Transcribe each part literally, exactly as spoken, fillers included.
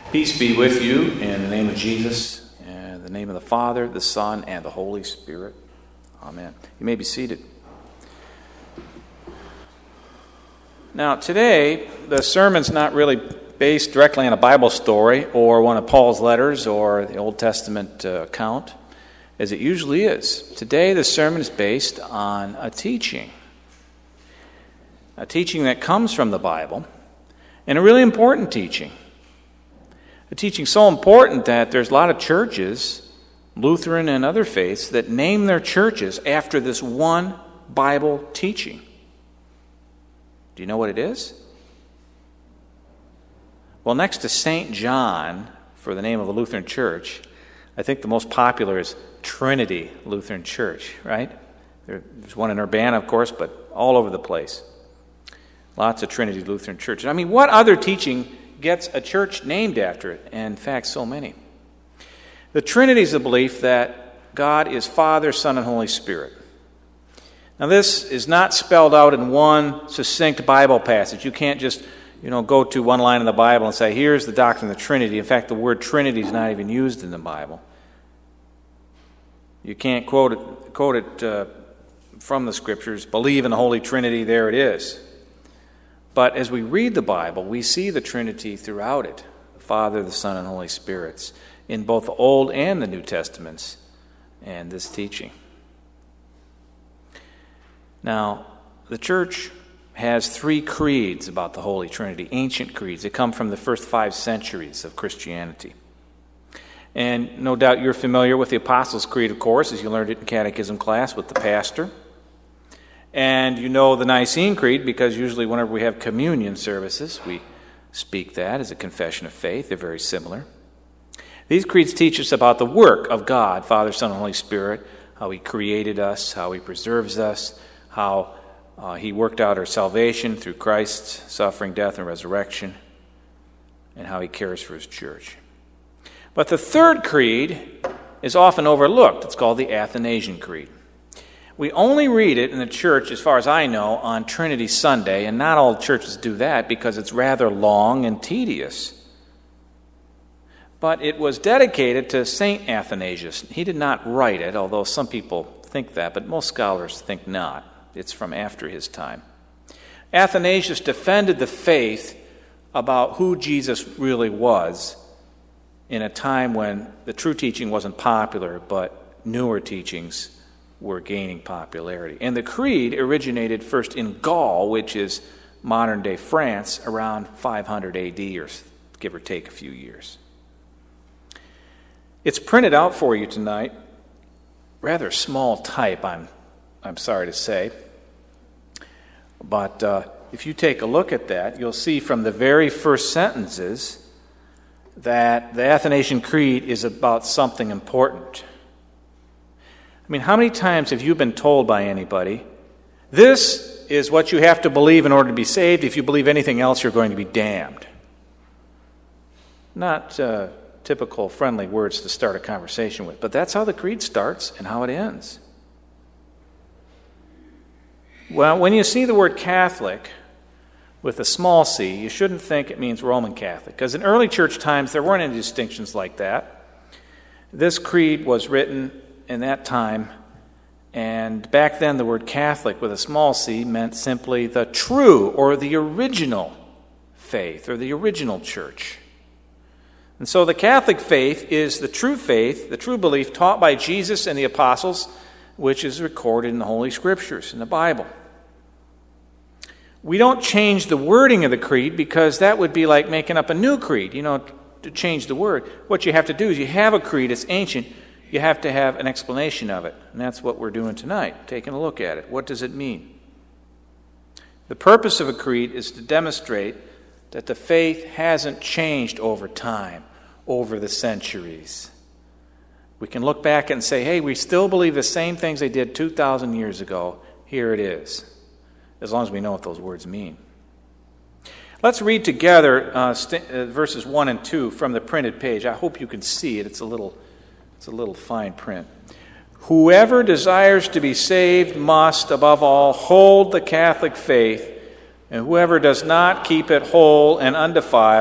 Peace be with you in the name of Jesus, in the name of the Father, the Son, and the Holy Spirit. Amen. You may be seated. Now, today, the sermon's not really based directly on a Bible story or one of Paul's letters or the Old Testament uh, account, as it usually is. Today, the sermon is based on a teaching, a teaching that comes from the Bible, and a really important teaching. A teaching so important that there's a lot of churches, Lutheran and other faiths, that name their churches after this one Bible teaching. Do you know what it is? Well, next to Saint John, for the name of a Lutheran church, I think the most popular is Trinity Lutheran Church, right? There's one in Urbana, of course, but all over the place. Lots of Trinity Lutheran churches. I mean, what other teaching gets a church named after it? And in fact, so many. The Trinity is the belief that God is Father, Son, and Holy Spirit. Now, this is not spelled out in one succinct Bible passage. You can't just, you know, go to one line in the Bible and say, here's the doctrine of the Trinity. In fact, the word Trinity is not even used in the Bible. You can't quote it, quote it uh, from the Scriptures, believe in the Holy Trinity, there it is. But as we read the Bible, we see the Trinity throughout it, the Father, the Son, and the Holy Spirit, in both the Old and the New Testaments, and this teaching. Now, the church has three creeds about the Holy Trinity, ancient creeds. They come from the first five centuries of Christianity. And no doubt you're familiar with the Apostles' Creed, of course, as you learned it in catechism class with the pastor. And you know the Nicene Creed because usually whenever we have communion services, we speak that as a confession of faith. They're very similar. These creeds teach us about the work of God, Father, Son, and Holy Spirit, how He created us, how He preserves us, how uh, He worked out our salvation through Christ's suffering, death, and resurrection, and how He cares for His church. But the third creed is often overlooked. It's called the Athanasian Creed. We only read it in the church, as far as I know, on Trinity Sunday, and not all churches do that because it's rather long and tedious. But it was dedicated to Saint Athanasius. He did not write it, although some people think that, but most scholars think not. It's from after his time. Athanasius defended the faith about who Jesus really was in a time when the true teaching wasn't popular, but newer teachings were gaining popularity. And the creed originated first in Gaul, which is modern-day France, around five hundred A D, or give or take a few years. It's printed out for you tonight. Rather small type, I'm, I'm sorry to say. But uh, if you take a look at that, you'll see from the very first sentences that the Athanasian Creed is about something important. I mean, how many times have you been told by anybody, this is what you have to believe in order to be saved. If you believe anything else, you're going to be damned? Not uh, typical friendly words to start a conversation with, but that's how the creed starts and how it ends. Well, when you see the word Catholic with a small c, you shouldn't think it means Roman Catholic, because in early church times there weren't any distinctions like that. This creed was written in that time, and back then the word Catholic with a small c meant simply the true or the original faith or the original church. And so the Catholic faith is the true faith, the true belief taught by Jesus and the apostles, which is recorded in the Holy Scriptures, in the Bible. We don't change the wording of the creed because that would be like making up a new creed, you know, to change the word. What you have to do is you have a creed, it's ancient, you have to have an explanation of it. And that's what we're doing tonight, taking a look at it. What does it mean? The purpose of a creed is to demonstrate that the faith hasn't changed over time, over the centuries. We can look back and say, hey, we still believe the same things they did two thousand years ago. Here it is, as long as we know what those words mean. Let's read together uh, st- uh, verses one and two from the printed page. I hope you can see it. It's a little, it's a little fine print. Whoever desires to be saved must, above all, hold the Catholic faith, and whoever does not keep it whole and undefiled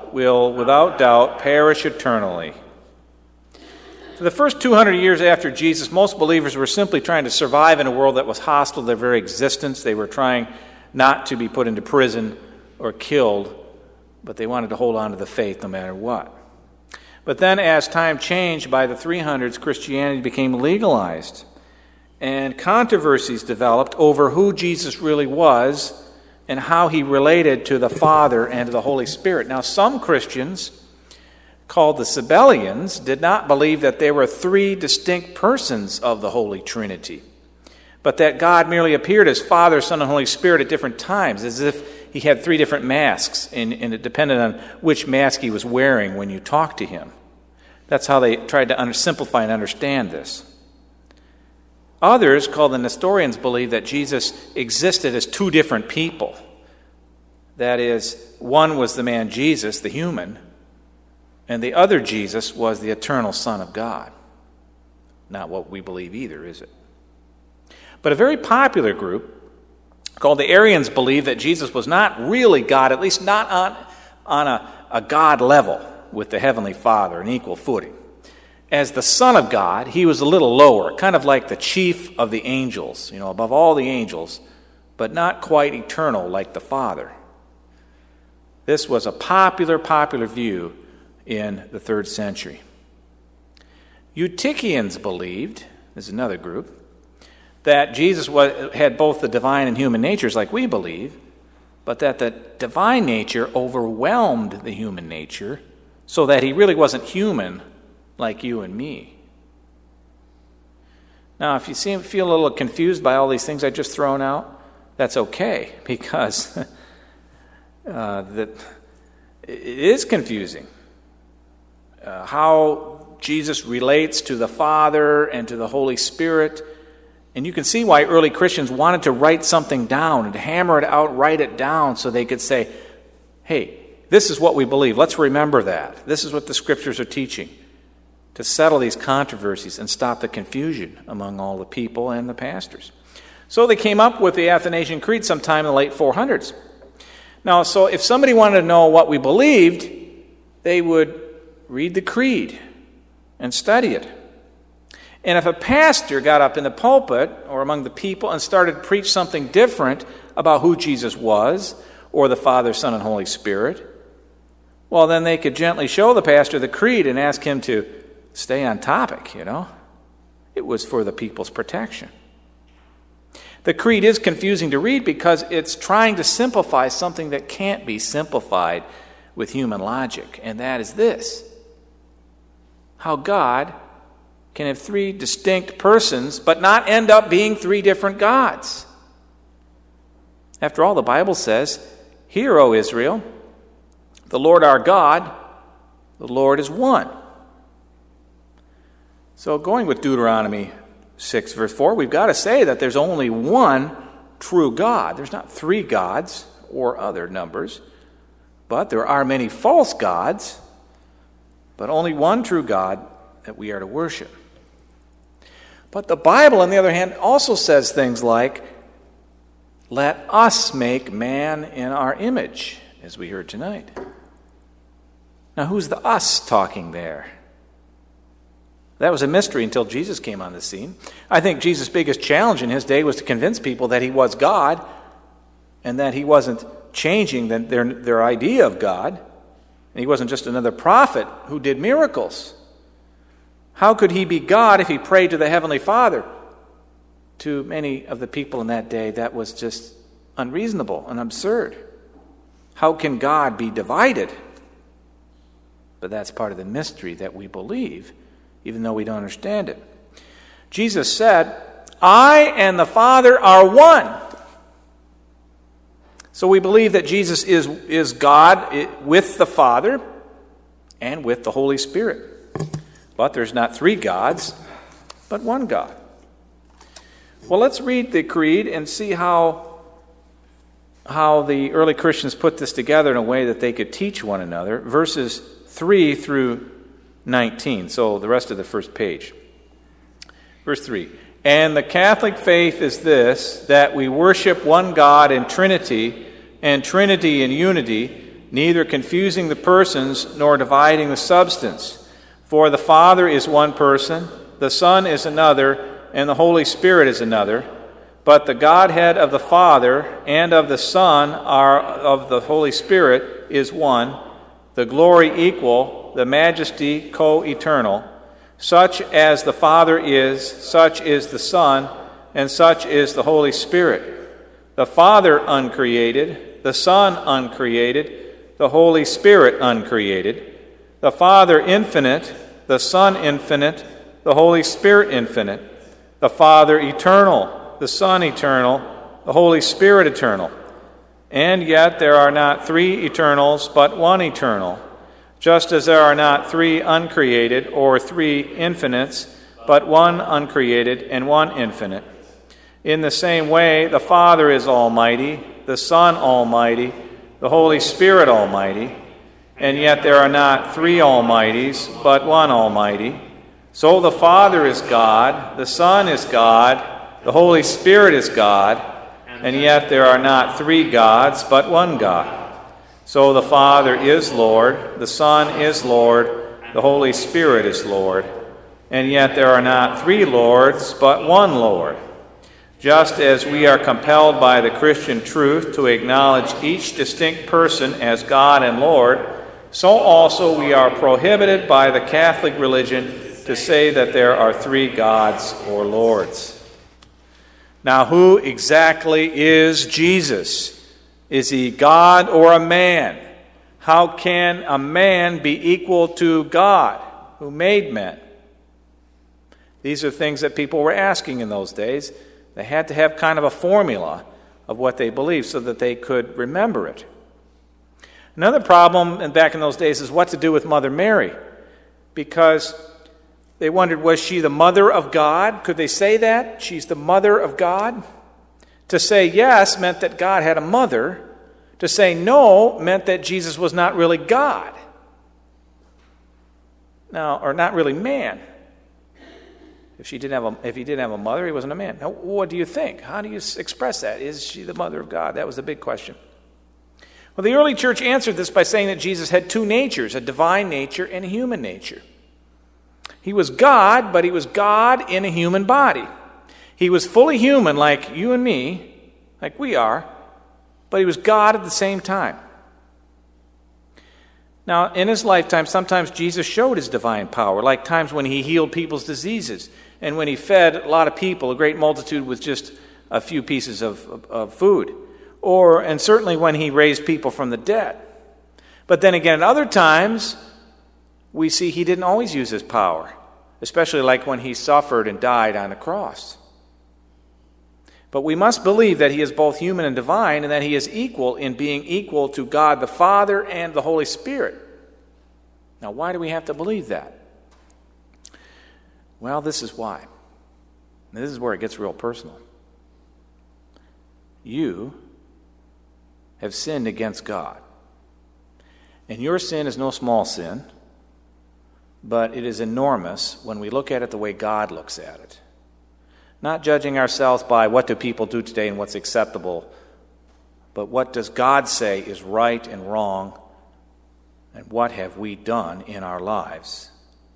will, without doubt, perish eternally. For the first two hundred years after Jesus, most believers were simply trying to survive in a world that was hostile to their very existence. They were trying not to be put into prison or killed, but they wanted to hold on to the faith no matter what. But then as time changed, by the three hundreds, Christianity became legalized, and controversies developed over who Jesus really was and how he related to the Father and to the Holy Spirit. Now, some Christians, called the Sabellians, did not believe that there were three distinct persons of the Holy Trinity, but that God merely appeared as Father, Son, and Holy Spirit at different times, as if he had three different masks, and, and it depended on which mask he was wearing when you talked to him. That's how they tried to under, simplify and understand this. Others, called the Nestorians, believed that Jesus existed as two different people. That is, one was the man Jesus, the human, and the other Jesus was the eternal Son of God. Not what we believe either, is it? But a very popular group called the Arians believed that Jesus was not really God, at least not on, on a, a God level with the Heavenly Father, an equal footing. As the Son of God, he was a little lower, kind of like the chief of the angels, you know, above all the angels, but not quite eternal like the Father. This was a popular, popular view in the third century. Eutychians believed, this is another group, that Jesus was, had both the divine and human natures like we believe, but that the divine nature overwhelmed the human nature so that he really wasn't human like you and me. Now, if you seem, feel a little confused by all these things I just thrown out, that's okay, because uh, the, it is confusing. Uh, how Jesus relates to the Father and to the Holy Spirit. And you can see why early Christians wanted to write something down and to hammer it out, write it down so they could say, hey, this is what we believe. Let's remember that. This is what the Scriptures are teaching, to settle these controversies and stop the confusion among all the people and the pastors. So they came up with the Athanasian Creed sometime in the late four hundreds. Now, so if somebody wanted to know what we believed, they would read the creed and study it. And if a pastor got up in the pulpit or among the people and started to preach something different about who Jesus was, or the Father, Son, and Holy Spirit, well, then they could gently show the pastor the creed and ask him to stay on topic, you know. It was for the people's protection. The creed is confusing to read because it's trying to simplify something that can't be simplified with human logic, and that is this: how God can have three distinct persons but not end up being three different gods. After all, the Bible says, "Hear, O Israel, the Lord our God, the Lord is one." So going with Deuteronomy six, verse four, we've got to say that there's only one true God. There's not three gods or other numbers, but there are many false gods, but only one true God that we are to worship. But the Bible, on the other hand, also says things like, "Let us make man in our image," as we heard tonight. Now, who's the us talking there? That was a mystery until Jesus came on the scene. I think Jesus' biggest challenge in his day was to convince people that he was God and that he wasn't changing their, their idea of God. And he wasn't just another prophet who did miracles. How could he be God if he prayed to the Heavenly Father? To many of the people in that day, that was just unreasonable and absurd. How can God be divided? But that's part of the mystery that we believe, even though we don't understand it. Jesus said, "I and the Father are one." So we believe that Jesus is, is God with the Father and with the Holy Spirit. But there's not three gods, but one God. Well, let's read the creed and see how, how the early Christians put this together in a way that they could teach one another. Verses three through nineteen, so the rest of the first page. Verse three, "And the Catholic faith is this, that we worship one God in Trinity, and Trinity in unity, neither confusing the persons nor dividing the substance. For the Father is one person, the Son is another, and the Holy Spirit is another. But the Godhead of the Father and of the Son are of the Holy Spirit is one, the glory equal, the majesty co-eternal. Such as the Father is, such is the Son, and such is the Holy Spirit. The Father uncreated, the Son uncreated, the Holy Spirit uncreated. The Father infinite, the Son infinite, the Holy Spirit infinite. The Father eternal, the Son eternal, the Holy Spirit eternal. And yet there are not three eternals, but one eternal. Just as there are not three uncreated or three infinites, but one uncreated and one infinite. In the same way, the Father is almighty, the Son almighty, the Holy Spirit almighty, and yet there are not three almighties, but one almighty. So the Father is God, the Son is God, the Holy Spirit is God, and yet there are not three gods, but one God. So the Father is Lord, the Son is Lord, the Holy Spirit is Lord, and yet there are not three Lords, but one Lord. Just as we are compelled by the Christian truth to acknowledge each distinct person as God and Lord, so also we are prohibited by the Catholic religion to say that there are three gods or lords. Now, who exactly is Jesus? Is he God or a man? How can a man be equal to God who made men? These are things that people were asking in those days. They had to have kind of a formula of what they believed so that they could remember it. Another problem back in those days is what to do with Mother Mary, because they wondered, was she the mother of God? Could they say that? She's the mother of God? To say yes meant that God had a mother. To say no meant that Jesus was not really God. Now, or not really man. If she didn't have a, if he didn't have a mother, he wasn't a man. Now, what do you think? How do you express that? Is she the mother of God? That was the big question. Well, the early church answered this by saying that Jesus had two natures, a divine nature and a human nature. He was God, but he was God in a human body. He was fully human like you and me, like we are, but he was God at the same time. Now, in his lifetime, sometimes Jesus showed his divine power, like times when he healed people's diseases and when he fed a lot of people, a great multitude with just a few pieces of, of, of food, or and certainly when he raised people from the dead. But then again, at other times, we see he didn't always use his power, especially like when he suffered and died on the cross. But we must believe that he is both human and divine, and that he is equal in being equal to God the Father and the Holy Spirit. Now, why do we have to believe that? Well, this is why. And this is where it gets real personal. You have sinned against God. And your sin is no small sin, but it is enormous when we look at it the way God looks at it. Not judging ourselves by what do people do today and what's acceptable, but what does God say is right and wrong, and what have we done in our lives?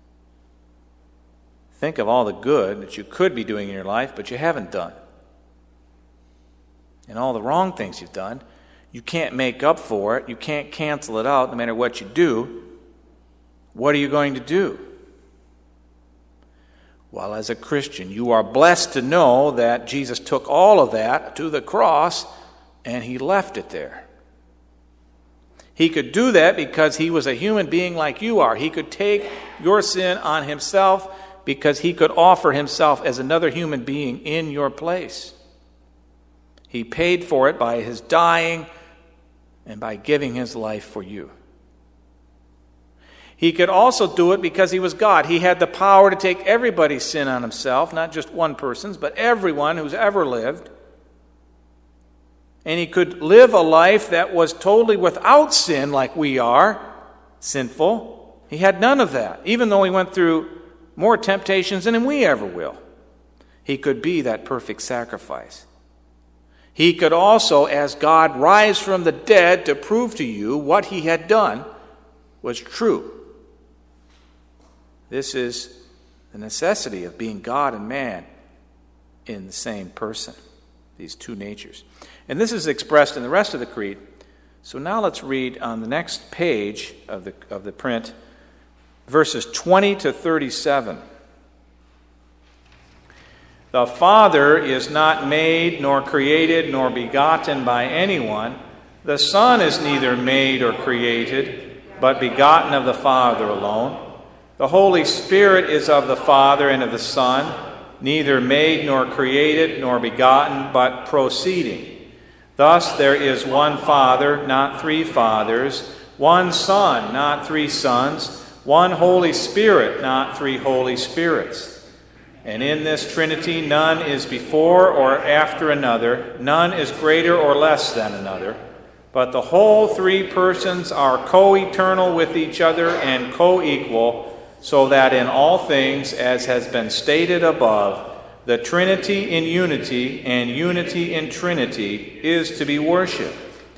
Think of all the good that you could be doing in your life, but you haven't done. And all the wrong things you've done, you can't make up for it. You can't cancel it out no matter what you do. What are you going to do? Well, as a Christian, you are blessed to know that Jesus took all of that to the cross and he left it there. He could do that because he was a human being like you are. He could take your sin on himself because he could offer himself as another human being in your place. He paid for it by his dying and by giving his life for you. He could also do it because he was God. He had the power to take everybody's sin on himself, not just one person's, but everyone who's ever lived. And he could live a life that was totally without sin like we are, sinful. He had none of that, even though he went through more temptations than we ever will. He could be that perfect sacrifice. He could also, as God, rise from the dead to prove to you what he had done was true. This is the necessity of being God and man in the same person, these two natures. And this is expressed in the rest of the creed. So now let's read on the next page of the, of the print, verses twenty to thirty-seven. The Father is not made, nor created, nor begotten by anyone. The Son is neither made or created, but begotten of the Father alone. The Holy Spirit is of the Father and of the Son, neither made nor created nor begotten, but proceeding. Thus there is one Father, not three fathers, one Son, not three sons, one Holy Spirit, not three Holy Spirits. And in this Trinity none is before or after another, none is greater or less than another, but the whole three persons are co-eternal with each other and co-equal, so that in all things, as has been stated above, the Trinity in unity and unity in Trinity is to be worshipped.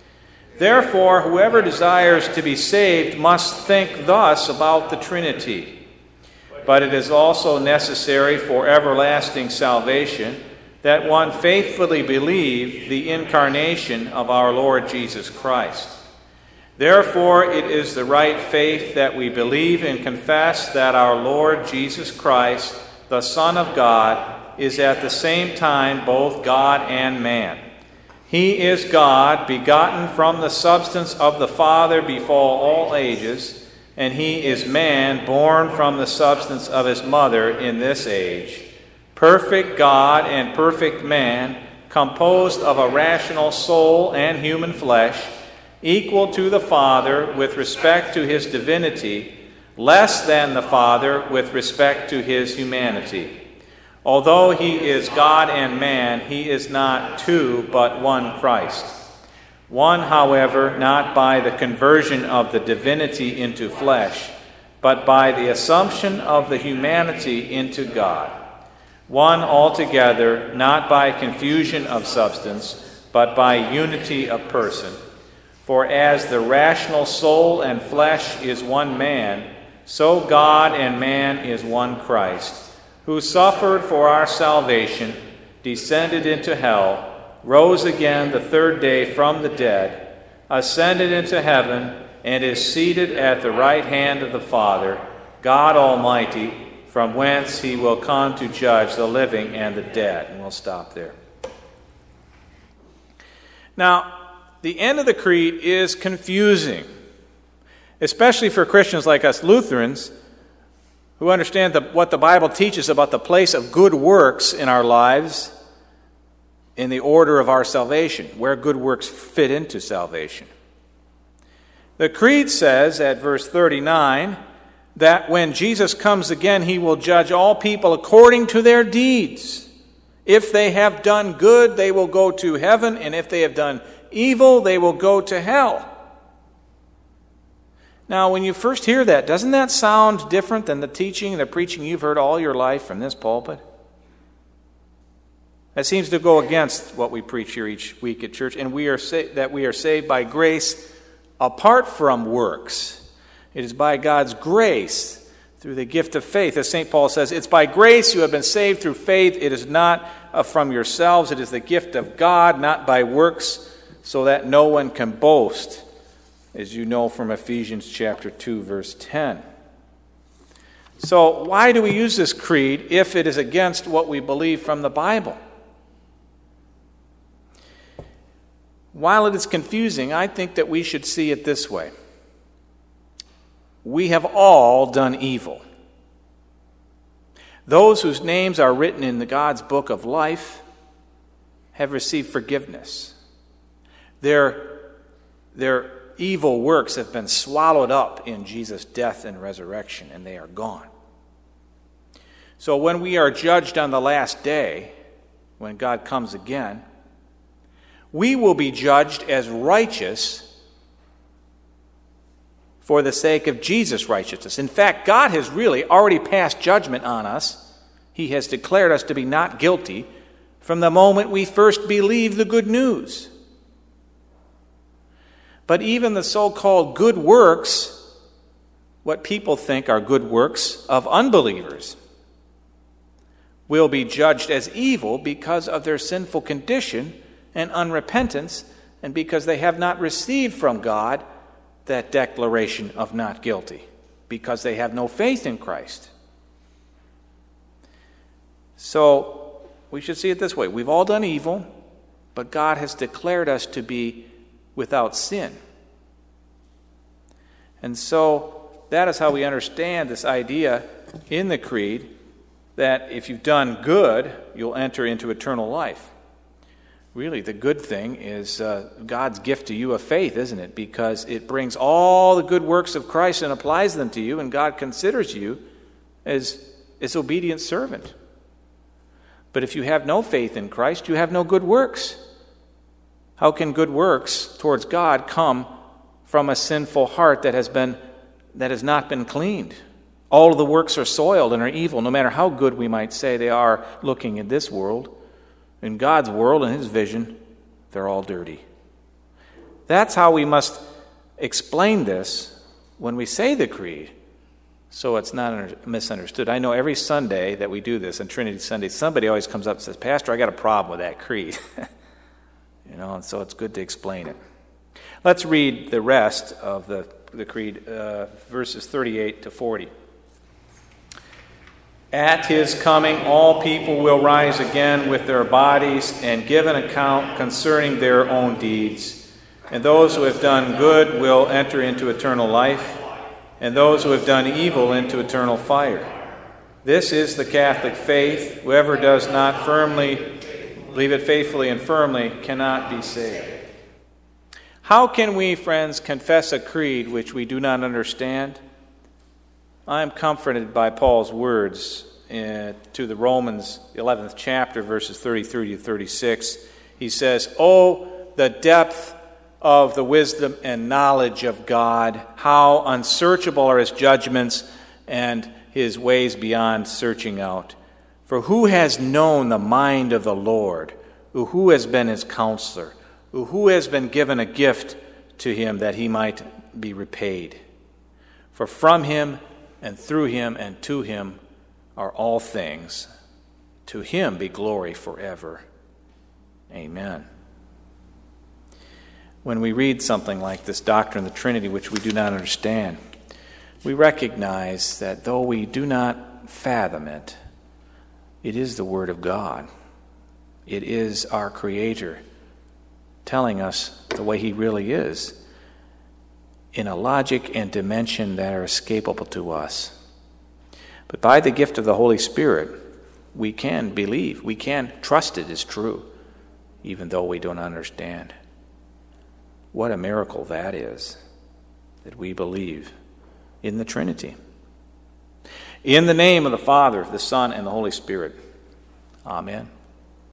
Therefore, whoever desires to be saved must think thus about the Trinity. But it is also necessary for everlasting salvation that one faithfully believe the incarnation of our Lord Jesus Christ. Therefore, it is the right faith that we believe and confess that our Lord Jesus Christ, the Son of God, is at the same time both God and man. He is God, begotten from the substance of the Father before all ages, and he is man, born from the substance of his mother in this age. Perfect God and perfect man, composed of a rational soul and human flesh, equal to the Father with respect to his divinity, less than the Father with respect to his humanity. Although he is God and man, he is not two, but one Christ. One, however, not by the conversion of the divinity into flesh, but by the assumption of the humanity into God. One altogether, not by confusion of substance, but by unity of person. For as the rational soul and flesh is one man, so God and man is one Christ, who suffered for our salvation, descended into hell, rose again the third day from the dead, ascended into heaven, and is seated at the right hand of the Father, God Almighty, from whence he will come to judge the living and the dead. And we'll stop there. Now, the end of the creed is confusing, especially for Christians like us Lutherans, who understand the, what the Bible teaches about the place of good works in our lives in the order of our salvation, where good works fit into salvation. The creed says at verse thirty-nine that when Jesus comes again, he will judge all people according to their deeds. If they have done good, they will go to heaven, and if they have done evil, they will go to hell. Now, when you first hear that, doesn't that sound different than the teaching and the preaching you've heard all your life from this pulpit? That seems to go against what we preach here each week at church, and we are sa- that we are saved by grace apart from works. It is by God's grace through the gift of faith. As Saint Paul says, it's by grace you have been saved through faith. It is not uh, from yourselves. It is the gift of God, not by works, so that no one can boast, as you know from Ephesians chapter two, verse ten. So why do we use this creed if it is against what we believe from the Bible? While it is confusing, I think that we should see it this way. We have all done evil. Those whose names are written in the God's book of life have received forgiveness. Their, their evil works have been swallowed up in Jesus' death and resurrection, and they are gone. So when we are judged on the last day, when God comes again, we will be judged as righteous for the sake of Jesus' righteousness. In fact, God has really already passed judgment on us. He has declared us to be not guilty from the moment we first believe the good news. But even the so-called good works, what people think are good works of unbelievers, will be judged as evil because of their sinful condition and unrepentance, and because they have not received from God that declaration of not guilty, because they have no faith in Christ. So we should see it this way. We've all done evil, but God has declared us to be without sin. And so that is how we understand this idea in the Creed that if you've done good, you'll enter into eternal life. Really, the good thing is uh, God's gift to you of faith, isn't it? Because it brings all the good works of Christ and applies them to you, and God considers you as his obedient servant. But if you have no faith in Christ, you have no good works. How can good works towards God come from a sinful heart that has been that has not been cleaned? All of the works are soiled and are evil, no matter how good we might say they are looking in this world. In God's world and his vision, they're all dirty. That's how we must explain this when we say the Creed, so it's not misunderstood. I know every Sunday that we do this, on Trinity Sunday, somebody always comes up and says, "Pastor, I got a problem with that Creed." You know, and so it's good to explain it. Let's read the rest of the, the Creed, uh, verses thirty-eight to forty. At his coming, all people will rise again with their bodies and give an account concerning their own deeds. And those who have done good will enter into eternal life, and those who have done evil into eternal fire. This is the Catholic faith. Whoever does not firmly believe it faithfully and firmly cannot be saved. How can we, friends, confess a creed which we do not understand? I am comforted by Paul's words uh, to the Romans eleventh chapter, verses thirty-three to thirty-six. He says, "Oh, the depth of the wisdom and knowledge of God! How unsearchable are his judgments and his ways beyond searching out! For who has known the mind of the Lord? Who has been his counselor? Who has been given a gift to him that he might be repaid? For from him and through him and to him are all things. To him be glory forever. Amen." When we read something like this doctrine of the Trinity, which we do not understand, we recognize that though we do not fathom it, it is the Word of God. It is our Creator telling us the way he really is in a logic and dimension that are escapable to us. But by the gift of the Holy Spirit, we can believe, we can trust it is true, even though we don't understand. What a miracle that is, that we believe in the Trinity. In the name of the Father, the Son, and the Holy Spirit. Amen.